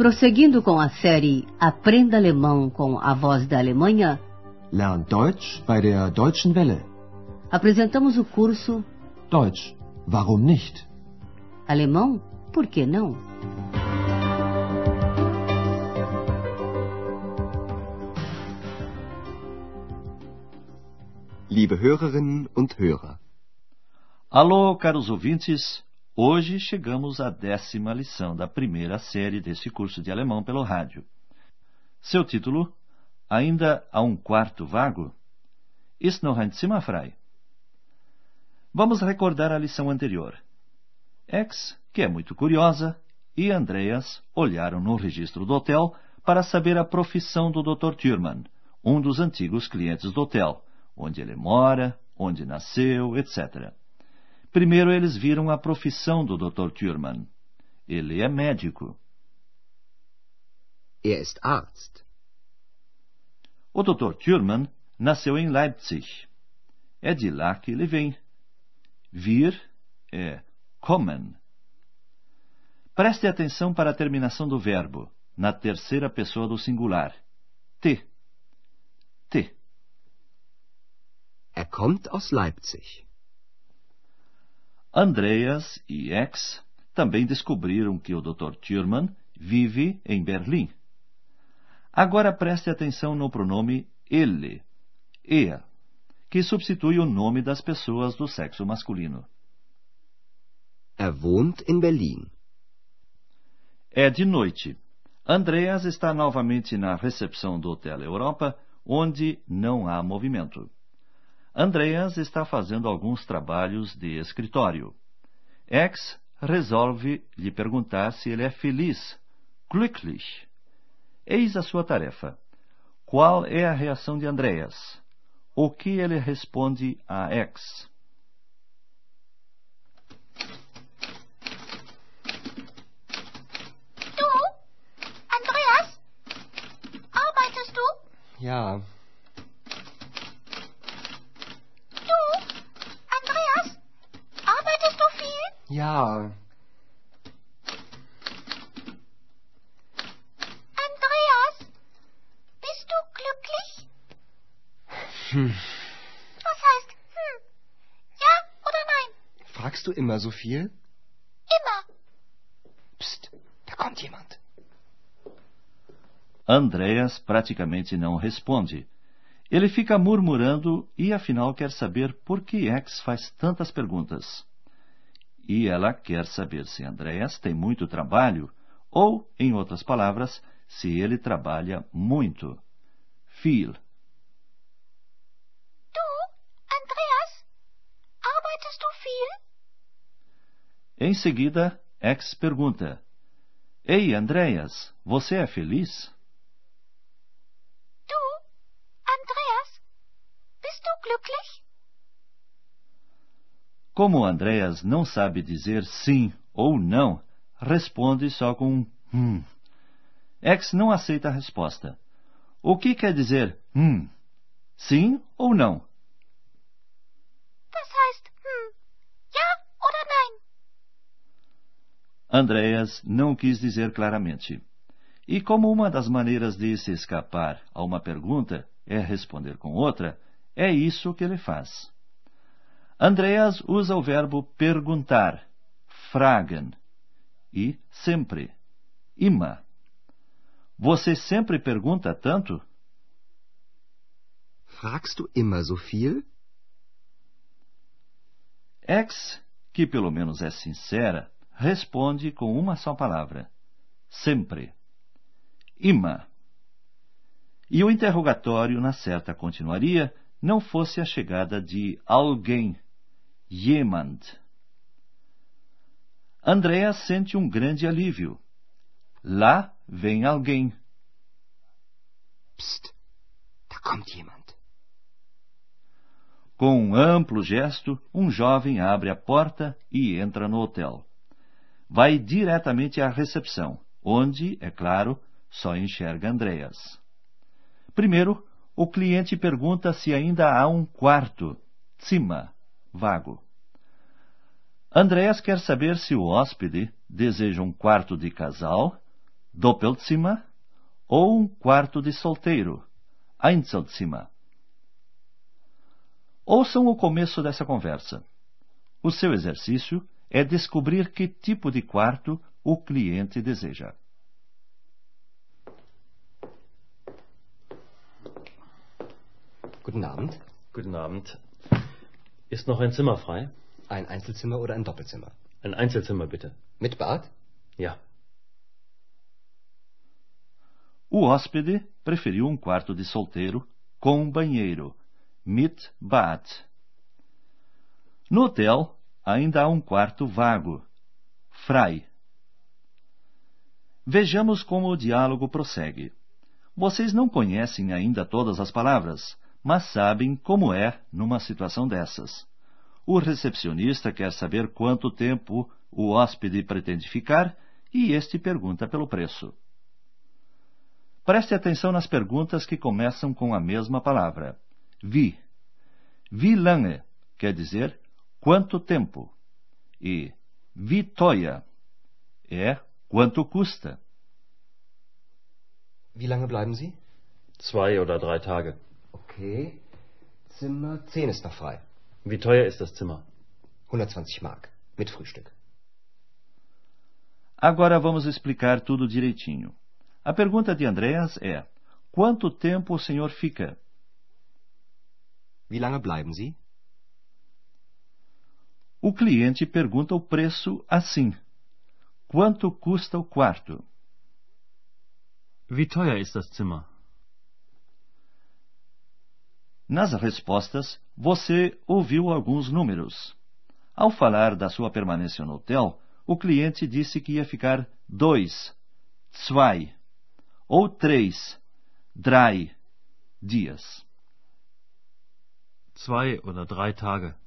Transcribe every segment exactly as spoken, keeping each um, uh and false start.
Prosseguindo com a série Aprenda Alemão com a Voz da Alemanha, Lern Deutsch bei der Deutschen Welle. apresentamos o curso Deutsch, warum nicht? Alemão, por que não? Liebe Hörerinnen und Hörer. Alô, caros ouvintes! Hoje chegamos à décima lição da primeira série deste curso de alemão pelo rádio. Seu título: Ainda há um quarto vago? Ist noch ein Zimmer frei? Vamos recordar a lição anterior. Ex, que é muito curiosa, e Andreas olharam no registro do hotel para saber a profissão do doutor Thürmann, um dos antigos clientes do hotel, onde ele mora, onde nasceu, etcétera. Primeiro eles viram a profissão do doutor Thürmann. Ele é médico. Er ist Arzt. O doutor Thürmann nasceu em Leipzig. É de lá que ele vem. Vir é kommen. Preste atenção para a terminação do verbo, na terceira pessoa do singular. T. T. Er kommt aus Leipzig. Andreas e Ex também descobriram que o doutor Thürmann vive em Berlim. Agora preste atenção no pronome ele, er, que substitui o nome das pessoas do sexo masculino. Er wohnt in Berlin. É de noite. Andreas está novamente na recepção do Hotel Europa, onde não há movimento. Andreas está fazendo alguns trabalhos de escritório. Ex resolve lhe perguntar se ele é feliz, glücklich. Eis a sua tarefa. Qual é a reação de Andreas? O que ele responde a Ex? Du, Andreas? Arbeitest du? Ja. Ja. Andreas, bist du glücklich? Hm. Was heißt hm? Ja oder nein? Fragst du immer so viel? Immer. Psst, da kommt jemand. Andreas praticamente não responde. Ele fica murmurando e afinal quer saber por que Ex faz tantas perguntas. E ela quer saber se Andreas tem muito trabalho, ou, em outras palavras, se ele trabalha muito. Viel. Du, Andreas, arbeitest du viel? Em seguida, Ex pergunta: Ei, Andreas, você é feliz? Du, Andreas, bist du glücklich? Como Andreas não sabe dizer sim ou não, responde só com um hum. Ex não aceita a resposta. O que quer dizer hum? Sim ou não? Das heißt hm, ja oder nein? Andreas não quis dizer claramente. E como uma das maneiras de se escapar a uma pergunta é responder com outra, é isso que ele faz. Andreas usa o verbo perguntar, fragen, e sempre, immer. Você sempre pergunta tanto? Fragst du immer so viel? Ex, que pelo menos é sincera, responde com uma só palavra, sempre, immer. E o interrogatório, na certa, continuaria, não fosse a chegada de alguém, jemand. Andreas sente um grande alívio. Lá vem alguém. Psst, da kommt jemand. Com um amplo gesto, um jovem abre a porta e entra no hotel. Vai diretamente à recepção, onde, é claro, só enxerga Andreas. Primeiro, o cliente pergunta se ainda há um quarto, Zimmer, vago. Andreas quer saber se o hóspede deseja um quarto de casal, Doppelzimmer, ou um quarto de solteiro, Einzelzimmer. Ouçam o começo dessa conversa. O seu exercício é descobrir que tipo de quarto o cliente deseja. Guten Abend. Guten Abend. Ist noch ein Zimmer frei? Ein Einzelzimmer oder ein Doppelzimmer? Ein Einzelzimmer, bitte. Mit Bad? Ja. O hóspede preferiu um quarto de solteiro com banheiro, mit Bad. No hotel, ainda há um quarto vago, frei. Vejamos como o diálogo prossegue. Vocês não conhecem ainda todas as palavras, mas sabem como é numa situação dessas. O recepcionista quer saber quanto tempo o hóspede pretende ficar e este pergunta pelo preço. Preste atenção nas perguntas que começam com a mesma palavra. Wie. Wie lange quer dizer quanto tempo. E wie teuer é quanto custa. Wie lange bleiben Sie? Zwei oder drei Tage. Okay. Zimmer zehn ist noch frei. Wie teuer ist das Zimmer? hundertzwanzig Mark. Mit Frühstück. Agora vamos explicar tudo direitinho. A pergunta de Andreas é: quanto tempo o senhor fica? Wie lange bleiben Sie? O cliente pergunta o preço assim: quanto custa o quarto? Wie teuer ist das Zimmer? Nas respostas, você ouviu alguns números. Ao falar da sua permanência no hotel, o cliente disse que ia ficar dois, zwei, ou três, drei, dias. Zwei oder drei Tage.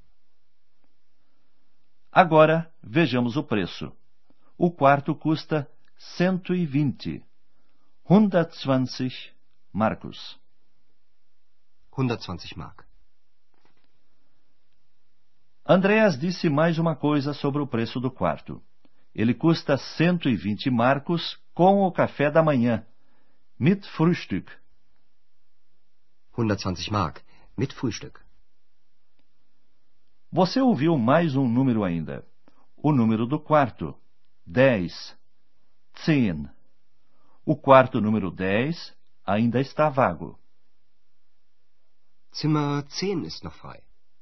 Agora, vejamos o preço. O quarto custa cento e vinte, hundertzwanzig Marcos. hundertzwanzig Mark. Andreas disse mais uma coisa sobre o preço do quarto. Ele custa cento e vinte marcos com o café da manhã, mit Frühstück. hundertzwanzig Mark. Mit Frühstück. Você ouviu mais um número ainda. O número do quarto, dez, zehn. O quarto número dez ainda está vago. Zimmer zehn ist noch frei.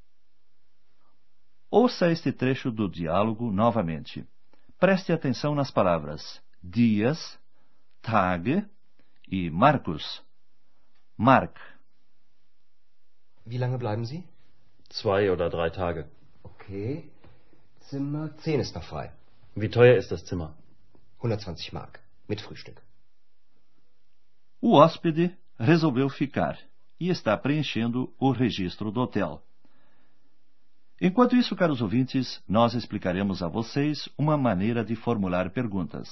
Ouça este trecho do diálogo novamente. Preste atenção nas palavras dias, Tage e Marcos, Mark. Wie lange bleiben Sie? Zwei oder drei Tage. Okay. Zimmer zehn ist noch frei. Wie teuer ist das Zimmer? hundertzwanzig Mark. Mit Frühstück. O hóspede resolveu ficar e está preenchendo o registro do hotel. Enquanto isso, caros ouvintes, nós explicaremos a vocês uma maneira de formular perguntas.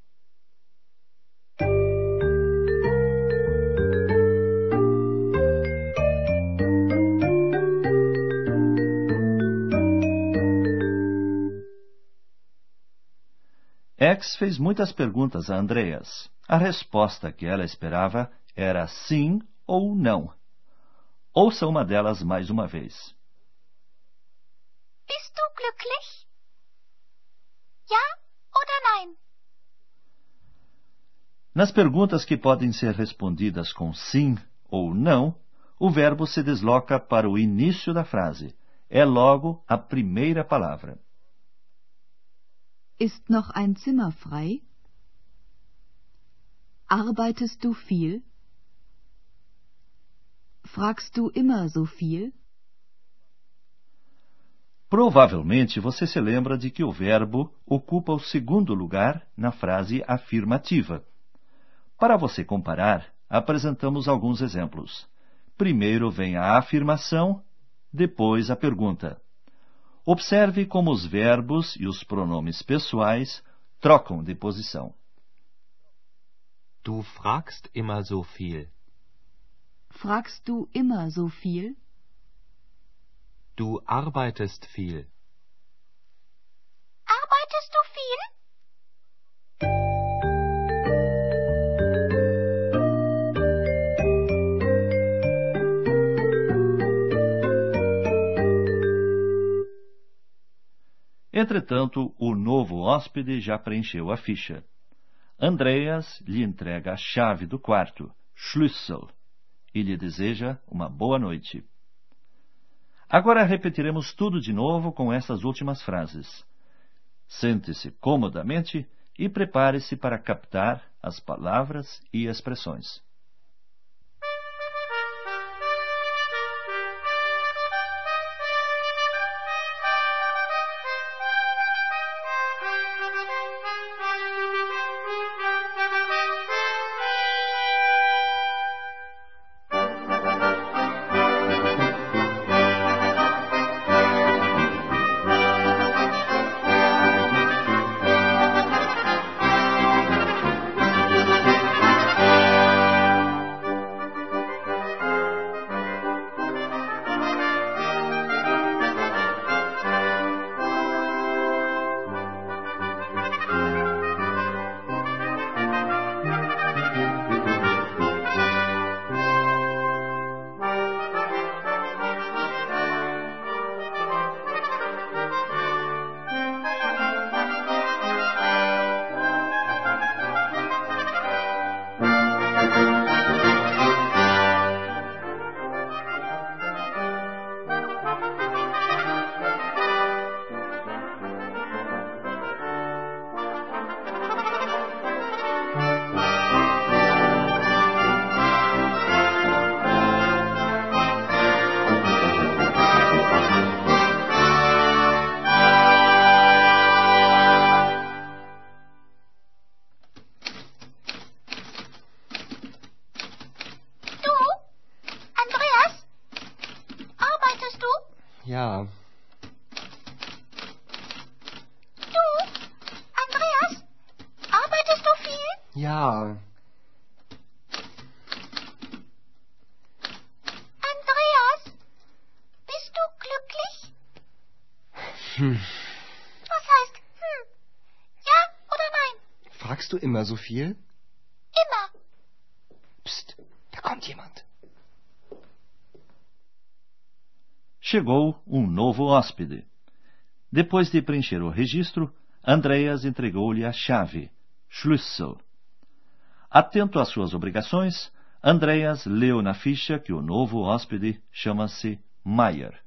X fez muitas perguntas a Andreas. A resposta que ela esperava era sim ou não. Ouça uma delas mais uma vez. Bist du glücklich? Ja oder nein? Nas perguntas que podem ser respondidas com sim ou não, o verbo se desloca para o início da frase. É logo a primeira palavra. Ist noch ein Zimmer frei? Arbeitest du viel? Fragst du immer so viel? Provavelmente você se lembra de que o verbo ocupa o segundo lugar na frase afirmativa. Para você comparar, apresentamos alguns exemplos. Primeiro vem a afirmação, depois a pergunta. Observe como os verbos e os pronomes pessoais trocam de posição. Du fragst immer so viel. Fragst du immer so viel? Du arbeitest viel. Arbeitest du viel? Entretanto, o novo hóspede já preencheu a ficha. Andreas lhe entrega a chave do quarto, Schlüssel, e lhe deseja uma boa noite. Agora repetiremos tudo de novo com essas últimas frases. Sente-se comodamente e prepare-se para captar as palavras e expressões. Ja. Du, Andreas, arbeitest du viel? Ja. Andreas, bist du glücklich? Hm. Was heißt hm? Ja oder nein? Fragst du immer so viel? Immer. Psst, da kommt jemand. Chegou um novo hóspede. Depois de preencher o registro, Andreas entregou-lhe a chave, Schlüssel. Atento às suas obrigações, Andreas leu na ficha que o novo hóspede chama-se Meyer.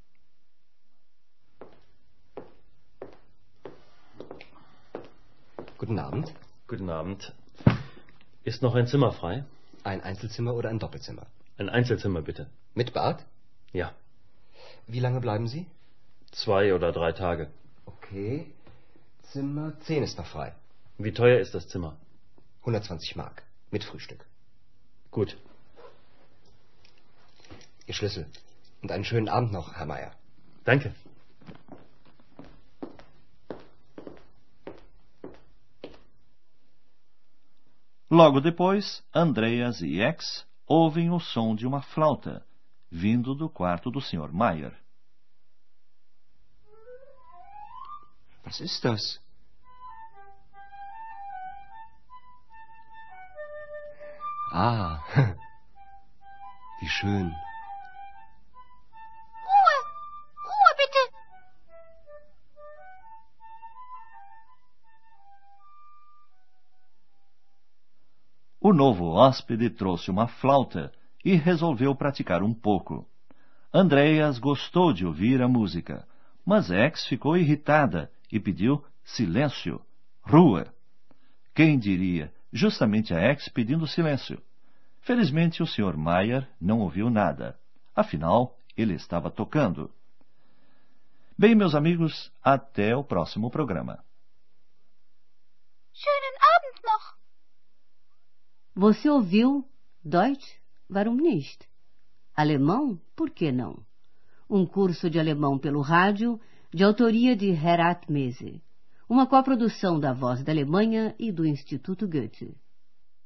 Guten Abend. Guten Abend. Ist noch ein Zimmer frei? Ein Einzelzimmer oder ein Doppelzimmer? Ein Einzelzimmer, bitte. Mit Bad? Ja. Wie lange bleiben Sie? Zwei oder drei Tage. Okay. Zimmer zehn ist noch frei. Wie teuer ist das Zimmer? hundertzwanzig Mark. Mit Frühstück. Gut. Ihr Schlüssel. Und einen schönen Abend noch, Herr Meyer. Danke. Logo depois, Andreas e X ouvem o som de uma flauta, vindo do quarto do senhor Meyer. Was ist das? Ah, wie schön. Ruhe! Ruhe, bitte! O novo hóspede trouxe uma flauta e resolveu praticar um pouco. Andreas gostou de ouvir a música, mas X ficou irritada e pediu silêncio, Ruhe. Quem diria, justamente a X pedindo silêncio. Felizmente o senhor Meyer não ouviu nada, afinal ele estava tocando. Bem, meus amigos, até o próximo programa. Schönen Abend noch! Você ouviu Deutsch? Warum nicht? Alemão? Por que não? Um curso de alemão pelo rádio, de autoria de Herat Mese. Uma coprodução da Voz da Alemanha e do Instituto Goethe.